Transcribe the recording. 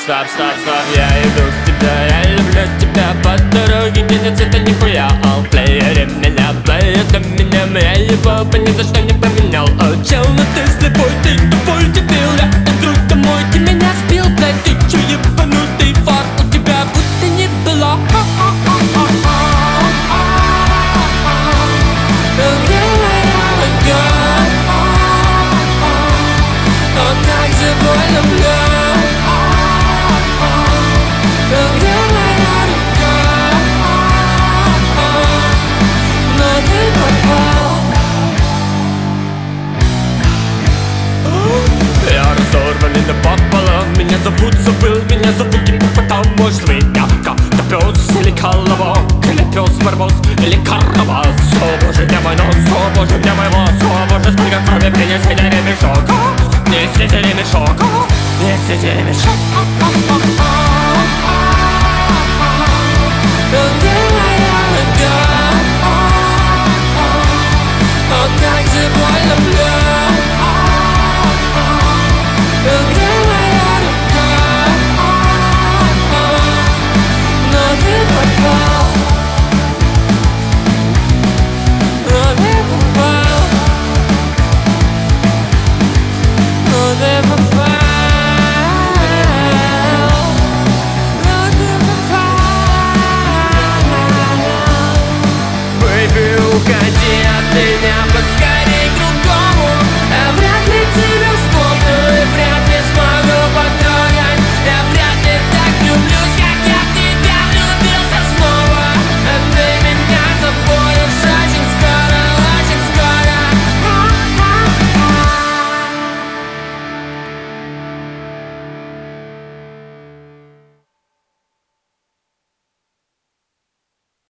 Стоп, стоп, стоп, я иду к тебе, я люблю тебя. По дороге нет цвета нихуя. All плеере меня плеет, а меня моя любовь ни за что не поменял. О, чел, ну ты слепой, ты тупой, дебил. Я иду домой, ты меня сбил, блядь. Ты чё, ебанутый фар, у тебя будто не было. Как же больно мне. Где моя рука? Но ты пропал. Я разорван напополам. Меня зовут, забыл, меня зовут гипопотам. Может быть, я как-то пёс или колобок, или пёс барбос, или карабас. О боже, где мой нос, о боже, где мой волос, о боже, сколько крови принесли ремешок. Несли ремешок, несли ремешок.